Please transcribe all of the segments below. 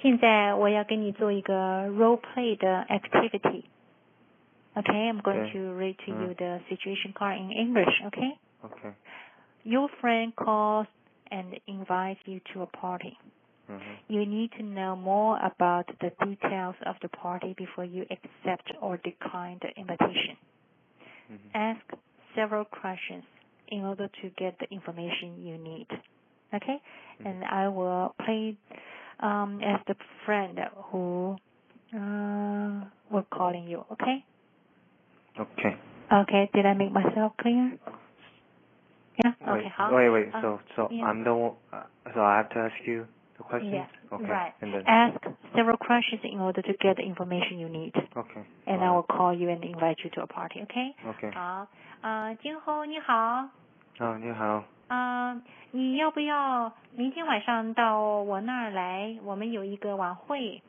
现在我要跟你做一个 role play 的 activity. Okay, I'm going to read to you the situation card in English, okay? Okay. Your friend calls and invites you to a party. You need to know more about the details of the party before you accept or decline the invitation. Ask several questions in order to get the information you need. Okay? And I will play as the friend who will calling you. Okay? Okay. Okay. Did I make myself clear? Yeah. Okay. Wait. So yeah. I'm the one. So I have to ask you the questions. Yes. Okay. Right. And then, ask several questions in order to get the information you need. Okay. And I will call you and invite you to a party. Okay? Okay. 好。金红你好。 你好。 你要不要明天晚上到我那儿来？我们有一个晚会。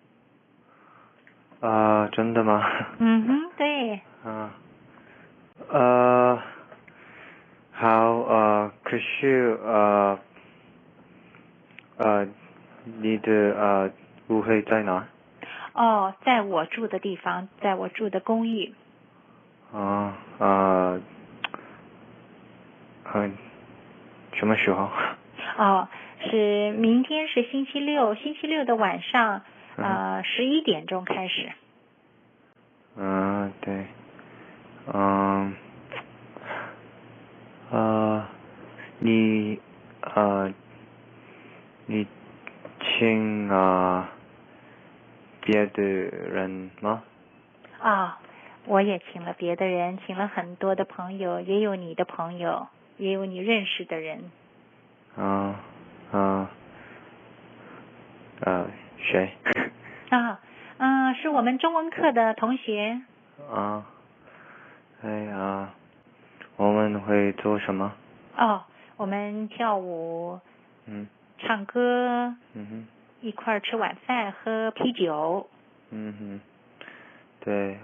真的吗？ 对。 好，可是你的舞会在哪？ 在我住的地方，在我住的公寓。 什么时候？ 是明天是星期六，星期六的晚上，11点钟开始。 对。你请别的人吗？ 我也请了别的人，请了很多的朋友，也有你的朋友，也有你认识的人。 谁？ 是我们中文课的同学。 我们会做什么？ 我们跳舞，唱歌，一块儿吃晚饭，喝啤酒。 对，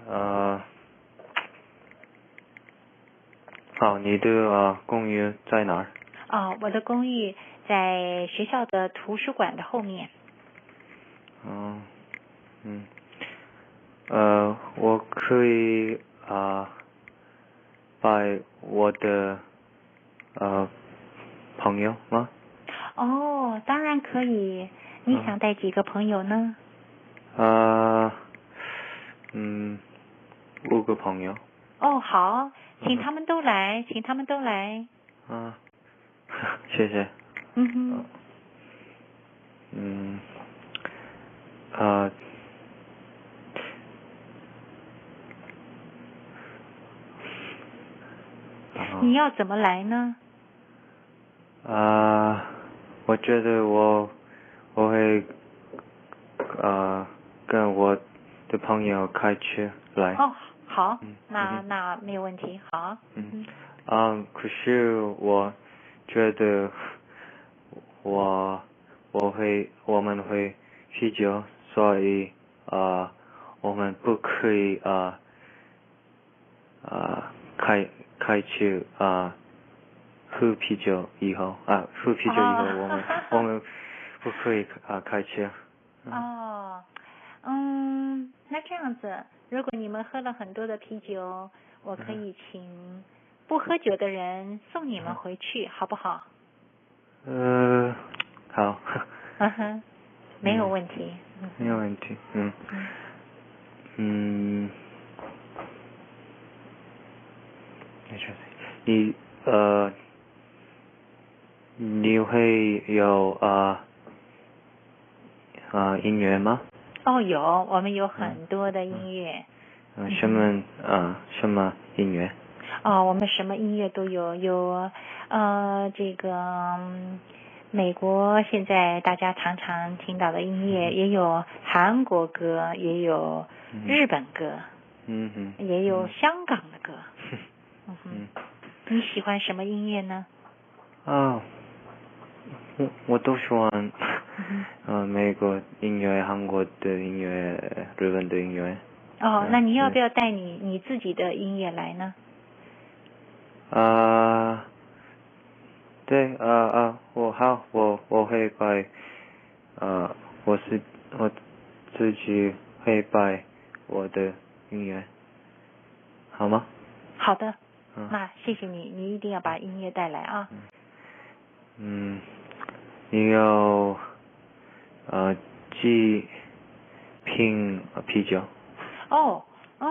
你的公寓在哪儿？ 我的公寓在学校的图书馆的后面。 我可以带我的朋友吗？ 当然可以。你想带几个朋友呢 ？5个朋友。 好，请他们都来，请他们都来。 谢谢。 你要怎么来呢？ 我觉得我会跟我的朋友开车来。 好，那没有问题，好。 可是我觉得我们会啤酒，所以我们不可以开车喝啤酒以后我们不可以开车。 那这样子，如果你们喝了很多的啤酒，我可以请不喝酒的人送你们回去，好不好？ 好。 没有问题。 没有问题。你会有音乐吗？ 有，我们有很多的音乐。 什么音乐？ 我们什么音乐都有，有这个美国现在大家常常听到的音乐，也有韩国歌，也有日本歌，也有香港的歌。你喜欢什么音乐呢？ 我都喜欢美国音乐、韩国的音乐、日本的音乐。 那你要不要带你自己的音乐来呢？ 对，我会带我是我自己会摆我的音乐，好吗？ 好的，那谢谢你，你一定要把音乐带来啊。 你要几瓶啤酒？ 哦，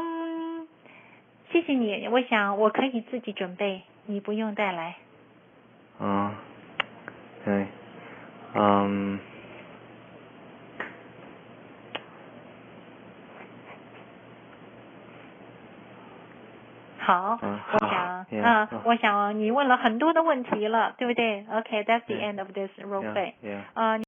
谢谢你，我想我可以自己准备，你不用带来。 对， 好，我想你问了很多的问题了，对不对？Okay, that's the end of this role play.